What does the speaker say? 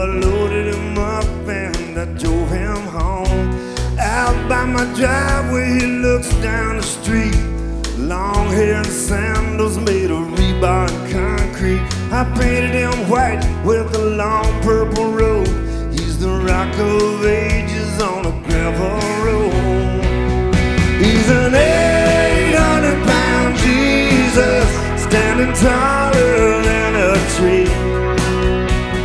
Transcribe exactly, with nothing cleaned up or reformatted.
I loaded him up and I drove him home. Out by my driveway he looks down the street. Long hair and sandals made of rebar and concrete. I painted him white with a long purple robe. He's the rock of ages on a gravel